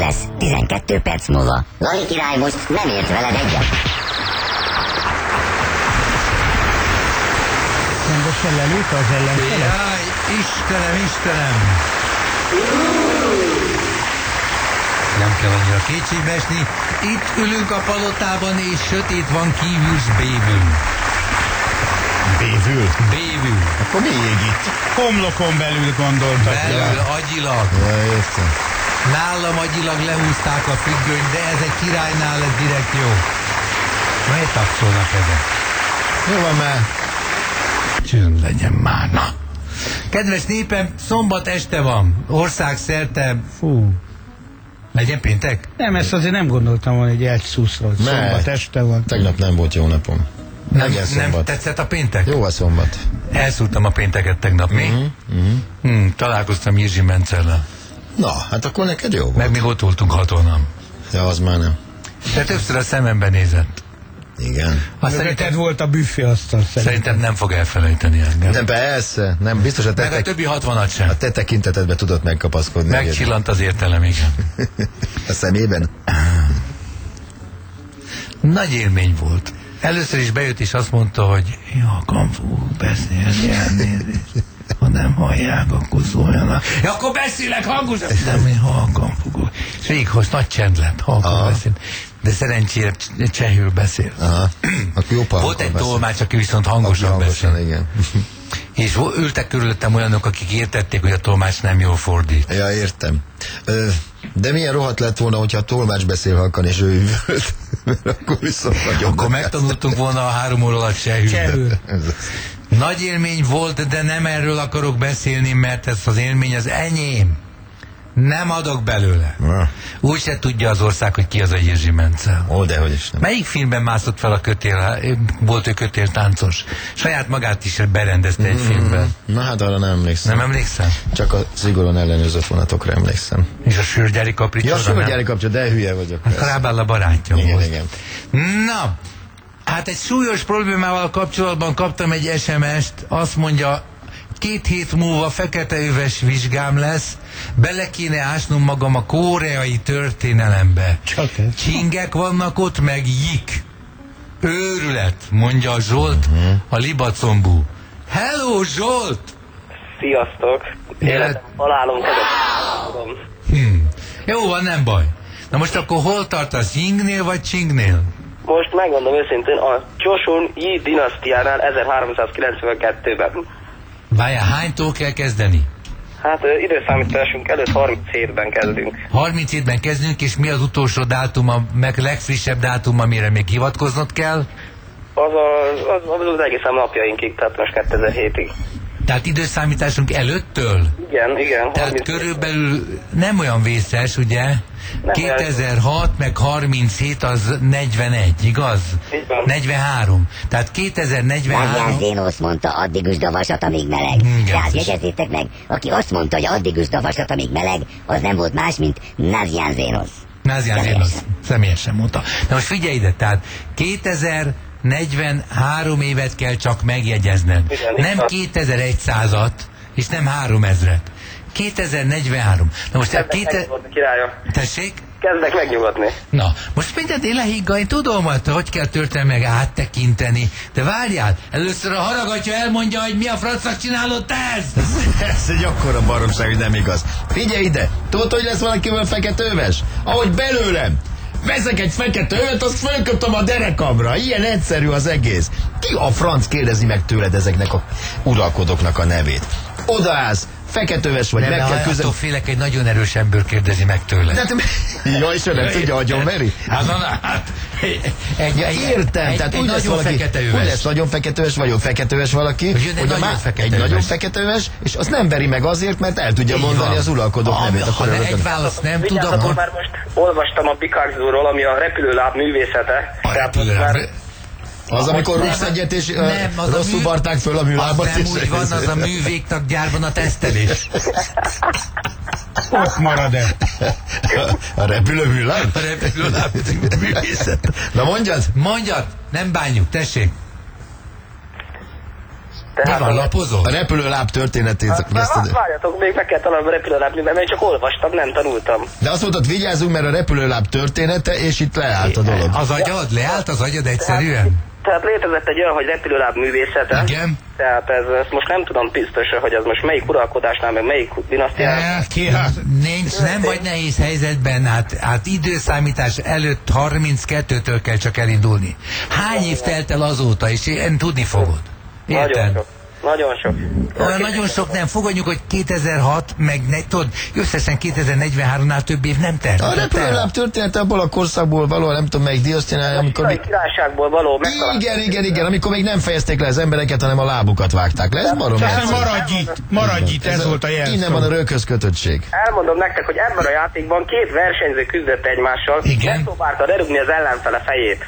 lesz 12 perc múlva. Lali király most nem ért veled egyet. Rendesen lelőtt az ellenfelet? Jaj, Istenem! Nem kell annyira kétségbe esni. Itt ülünk a palotában, és sötét van kívül, s bévül. Bévül. Akkor mi ég itt? Homlokon belül gondoltak. Belül, agyilag. Ja, értem. Nálam agyilag lehúzták a függönyt, de ez egy királynál lesz direkt jó. Miért tapsolnak ezek? Jó van már. Csönd legyen már, na. Kedves népem, szombat este van. Országszerte. Fú. Legyen péntek? Nem, ezt azért nem gondoltam volna, hogy elszúszol. Szombat este van. Tegnap nem volt jó napom. Nem tetszett a péntek? Jó a szombat. Elszúrtam a pénteket tegnap, mi? Találkoztam Jirzsi Mencellel. Na, hát akkor neked jó volt. Meg még ott voltunk hatonnan. Ja, az már nem. De többször a szemembe nézett. Igen. Mögötted volt a büféasztal Szerintem nem fog elfelejteni engem. De persze, nem, biztos a Meg a többi 60-at sem. a te tekintetedbe tudott megkapaszkodni. Megcsillant az értelem, igen. A szemében? Nagy élmény volt. Először is bejött és azt mondta, hogy halkan fogok beszélni, elnézést. Ha nem hallják, akkor szóljanak. Ja, akkor beszélek hangosan. Nem, én halkan fogok. És végighoz nagy csend lett, halkan beszél. De szerencsére csehül beszél. Aha. Volt egy tolmács, aki viszont hangosan beszél. Igen. És ültek körülöttem olyanok, akik értették, hogy a tolmács nem jól fordít. Ja, értem. De milyen rohadt lett volna, hogyha a tolmács beszél halkan, és ő üvölt. Akkor viszont nagyon... Akkor megtanultunk volna a 3 óra alatt csehül. Nagy élmény volt, de nem erről akarok beszélni, mert ez az élmény az enyém. Nem adok belőle. Úgy se tudja az ország, hogy ki az a Jirzsi Mencel. Ó, dehogy is nem. Melyik filmben mászott fel a kötél? Volt ő kötéltáncos. Saját magát is berendezte egy filmben. Na hát arra nem emlékszem. Nem emlékszem? Csak a szigorúan ellenőrzött vonatokra emlékszem. És a sörgyári kapricsóra? Ja, a sörgyári kapcsolat, de hülye vagyok. Rábáll a barátja igen, volt. igen. Na, hát egy súlyos problémával kapcsolatban kaptam egy SMS-t, azt mondja, 2 hét múlva feketeöves vizsgám lesz, bele kéne ásnom magam a koreai történelembe. Csak ez. Csingek vannak ott, meg jik. Őrület, mondja a Zsolt, a libacombú. Hello, Zsolt! Sziasztok! Életem halálom tudom. Jó van, nem baj. Na most akkor hol tartasz, Yingnél vagy Csingnél? Most megmondom őszintén, a Joseon Yi dinasztiánál 1392-ben. Várjál, hánytól kell kezdeni? Hát időszámításunk előtt 37-ben kezdünk. 37-ben kezdünk, és mi az utolsó dátum, meg legfrissebb dátum, amire még hivatkoznod kell? Az egészen napjainkig, tehát most 2007-ig. Tehát időszámításunk előttől? Igen. Tehát körülbelül nem olyan vészes, ugye? Nem 2006 meg 37 az 41, igaz? Így van. 43. Tehát 2043... Nagyján Zénosz mondta, addig üsd a vasat, amíg meleg. Tehát jegyezzétek meg, aki azt mondta, hogy addig üsd a vasat, amíg meleg, az nem volt más, mint Nagyján Zénosz. Nagyján Zénosz személyesen mondta. Na most figyelj ide, tehát 2043 évet kell csak megjegyezned. Igen, Nem 2100-at, és nem 3000-et. 2043. Na most Kezdek megnyugodni, királya. Tessék? Kezdek megnyugodni. Na, most mindent én lehiggadni, tudom, hogy kell történelmi meg áttekinteni, de várjál, először a haragatja elmondja, hogy mi a francnak csinálod te ezt? Ez egy akkora baromság, hogy nem igaz. Figyelj ide, tudod, hogy lesz valakivel feketőves? Ahogy belőlem. Veszek egy fekete övet, azt fölkötöm a derekamra. Ilyen egyszerű az egész. Ki a franc kérdezi meg tőled ezeknek a uralkodóknak a nevét? Odaállsz, feketőves vagy, Nem, meg kell attól félek, egy nagyon erős ember kérdezi meg tőle. Ja, és ő nem tudja, agyon veri? Értem, tehát egy úgy lesz nagyon valaki, feketőves. úgy lesz nagyon feketőves, vagy feketőves valaki, Hogy egy nagyon feketőves, és azt nem veri meg azért, mert el tudja mondani az uralkodók nevét. Ha egy választ nem tud, Vigyázzatok, akkor... már most olvastam a Picasso-ról, ami a repülőláb művészete. A Tehát repülőláb. már- Az, amikor rúgsz egyet, és rosszul varták föl a műlábat. Az nem úgy van, az a művégtag gyárban a tesztelés. Ott marad-e? A repülőműláb? A repülőláb művészet. Na mondjad? Mondjad, nem bánjuk, tessék. Mi van, lapozol? A repülőláb történetét veszted. Várjatok, még meg kell találnom a repülőláb, mert én csak olvastam, nem tanultam. De azt mondtad, vigyázzunk, mert a repülőláb története, és itt leállt a dolog. Az agyad? Leállt az agyad egyszerűen? Tehát létezett egy olyan, hogy repülőláb művészete. Igen. Tehát ezt most nem tudom biztosan, hogy az most melyik uralkodásnál, meg melyik dinasztiánál. Nincs, nem vagy nehéz helyzetben, hát időszámítás előtt 32-től kell csak elindulni. Hány év telt el azóta, és én tudni fogod. Érted? Nagyon sok. Olyan nagyon sok nem. Fogadjuk, hogy 2006, meg tudod, összesen 2043-nál több év nem telt. A repülőláb története abból a korszakból való, nem tudom melyik diasztinája, amikor... A királyságból való Igen, amikor még nem fejezték le az embereket, hanem a lábukat vágták le. Ez barom Maradj itt, ez volt a jelszó. Innen van a röghöz kötöttség. Elmondom nektek, hogy ebben a játékban két versenyző küzdött egymással, megpróbálta lerúgni az ellenfele fejét.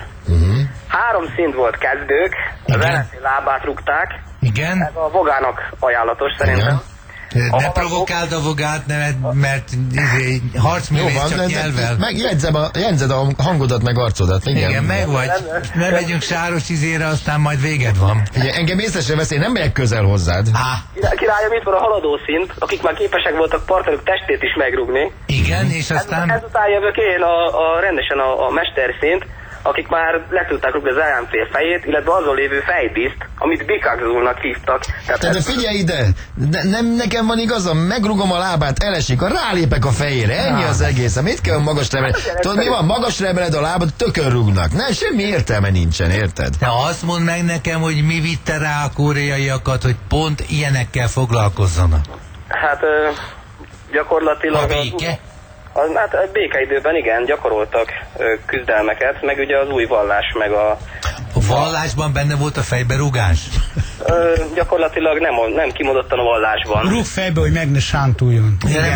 3 szint volt kezdők, az ellenfél lábát rúgták. Igen. Ez a vogának ajánlatos szerintem. Ne provokáld a vogát, mert harcművész csak nyelvvel. Jegyzed a hangodat, meg arcodat. Igen, meg vagy. Ne megyünk sáros izére, aztán majd véged van. Igen, engem észre sem vesz, én nem megyek közel hozzád. Királyom, itt van a haladó szint, akik már képesek voltak partnerük testét is megrúgni. Igen, és aztán... Ezután jövök én rendesen a mesterszint, akik már le tudták rúgni az ellenfél fejét, illetve azon lévő fejdíszt, amit Bikagzulnak hívtak. De figyelj ide! Nem nekem van igazam, megrugom a lábát, elesik, rálépek a fejére, ennyi az egész. Mit kell magasra emelni? Tudod mi van? Magasra emeled a lábad, tökön rúgnak. Nem, semmi értelme nincsen, érted? De azt mondd meg nekem, hogy mi vitte rá a koreaiakat, hogy pont ilyenekkel foglalkozzanak. Hát gyakorlatilag... A béke? Hát a békeidőben igen, gyakoroltak küzdelmeket, meg ugye az új vallás, meg a... A vallásban benne volt a fejberúgás? Gyakorlatilag nem kimondottan a vallásban. Rúg fejbe, hogy meg ne sántuljon.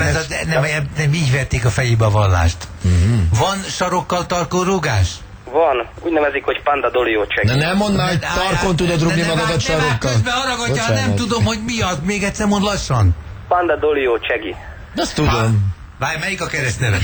Nem így vették a fejébe a vallást. Van sarokkal tarkó rúgás? Van, úgy nevezik, hogy Panda Dolio Csegi. De nem mondd már, hogy tarkon tudod rúgni magadat sarokkal. Közben haragudjál, nem tudom, hogy mi az. Még egyszer mondd lassan. Panda Dolio Csegi. Azt tudom. Várj, melyik a keresztneve?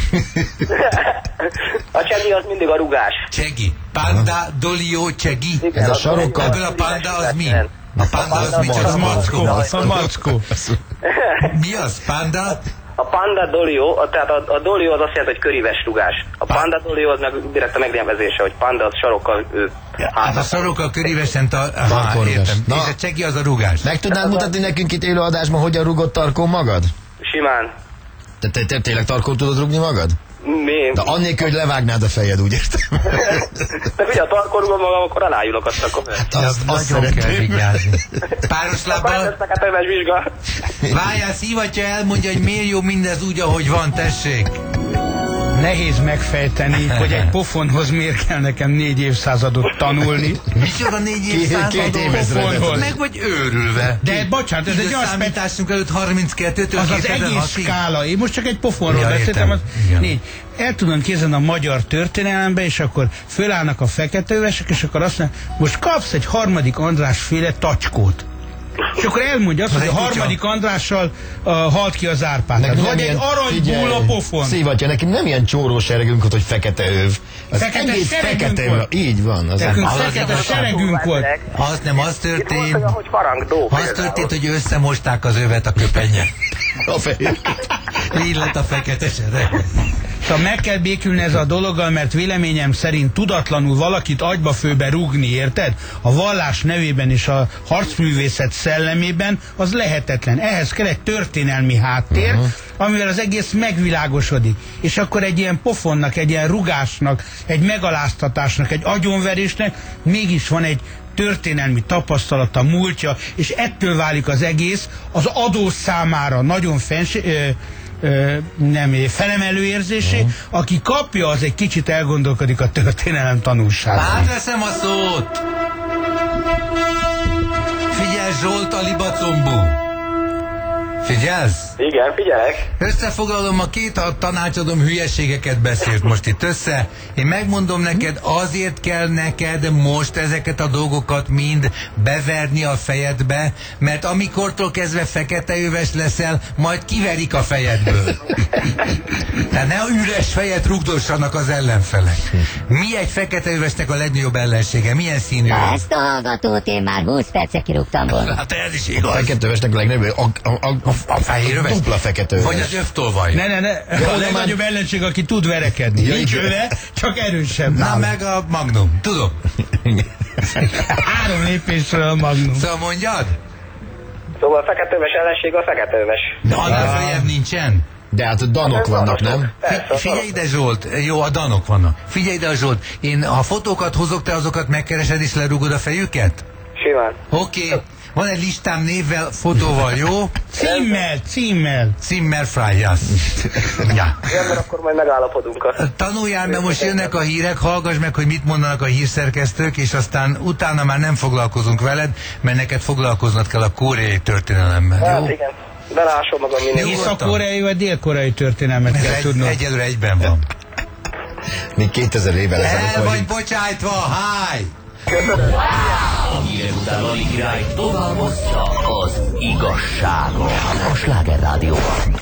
A Csegi az mindig a rugás. Csegi. Panda Dolio Csegi. Ez a sarokkal. Ebből a panda az mi? A panda az mi? Csak a mackó. A mackó. Mi az? Panda? A Panda Dolio, tehát a Dolio az azt jelenti, hogy köríves rugás. A Panda Dolio az meg direkt a megnevezése, hogy panda az sarokkal hát a sarokkal körívesen értem. És a Csegi az a rugás. Meg tudnád mutatni nekünk itt élőadásban, hogyan rugott tarkon magad? Simán. Te tényleg tarkon tudod rúgni magad? Mi? De annélkül, hogy levágnád a fejed, úgy értem. De ugye a tarkon rúgom magam, akkor alájulok azt akkor. Hát azt nagyon kell vigyázni. Páros lábbal... Várjál, szivatja elmondja, hogy miért jó mindez úgy, ahogy van, tessék. Nehéz megfejteni, hogy egy pofonhoz miért kell nekem 4 évszázadot tanulni. Micsoda 4 évszázadot pofonhoz? Meg vagy őrülve. De bocsánat, ez egy olyan számításunk előtt 32-től az az egész skála. Én most csak egy pofonról beszéltem, az 4. El tudom képzelni a magyar történelembe, és akkor fölállnak a feketeövesek, és akkor azt mondják, most kapsz egy Harmadik András féle tacskót. És akkor elmondja azt, hogy a Harmadik Andrással halt ki az Árpád. Vagy egy aranyból a pofon. Szívatja, nekem nem ilyen csóró seregünk volt, hogy fekete öv. Az fekete egész fekete öv. Így van. Nekünk fekete seregünk volt. Az nem az történt. Az történt, hogy összemosták az övet a köpenye. A fejét. Így lett a fekete sereg. Szóval meg kell békülni ez a dologgal, mert véleményem szerint tudatlanul valakit agyba-főbe rúgni, érted? A vallás nevében és a harcművészet szellemében az lehetetlen. Ehhez kell egy történelmi háttér, amivel az egész megvilágosodik. És akkor egy ilyen pofonnak, egy ilyen rugásnak, egy megaláztatásnak, egy agyonverésnek mégis van egy történelmi tapasztalata, múltja, és ettől válik az egész az adó számára nagyon felemelő érzésé, aki kapja, az egy kicsit elgondolkodik a történelem tanulságán. Átveszem a szót! Figyelj, Zsolt, a libacombú! Figyelsz? Igen, figyelek. Összefoglalom, a két tanácsadom hülyeségeket beszélt most itt össze. Én megmondom neked, azért kell neked most ezeket a dolgokat mind beverni a fejedbe, mert amikortól kezdve feketeöves leszel, majd kiverik a fejedből. Tehát ne üres fejet rugdossanak az ellenfelek. Mi egy feketeövesnek a legnagyobb ellensége? Milyen színű? Ezt a hallgatót én már 20 perce kirúgtam volna. Hát ez is igaz. Feketővesnek a legnagyobb, A fehéröves? dupla feketőves. Vagy az övtolvaj? Ne. A legnagyobb ellenség, aki tud verekedni. Nincs öve, csak erősebb. Na meg a Magnum. Tudom. 3 lépésről a Magnum. Szóval mondjad? Szóval a feketőves ellenség a feketőves. De annál feljebb nincsen? De hát danok vannak, nem? Figyelj ide, Zsolt. Jó, a danok vannak. Figyelj ide, Zsolt. Én, ha fotókat hozok, te azokat megkeresed és lerúgod a fejüket? Simán. Oké. Van egy listám névvel, fotóval, jó? Címmel. Zimmer Freias. Ja. Igen, akkor majd megállapodunk. Tanuljál, mert most jönnek a hírek, hallgass meg, hogy mit mondanak a hírszerkesztők, és aztán utána már nem foglalkozunk veled, mert neked foglalkoznod kell a koreai történelemmel, Hát jó? igen. Belásom magam minden. Észak-koreai vagy dél-koreai történelmet kell tudnod. Egyelőre egyben van. Még 2000 évvel El ezelőtt vagy vagy. bocsájtva, háj! A hírek után a király tovább hozta az igazságot. A Sláger Rádióban.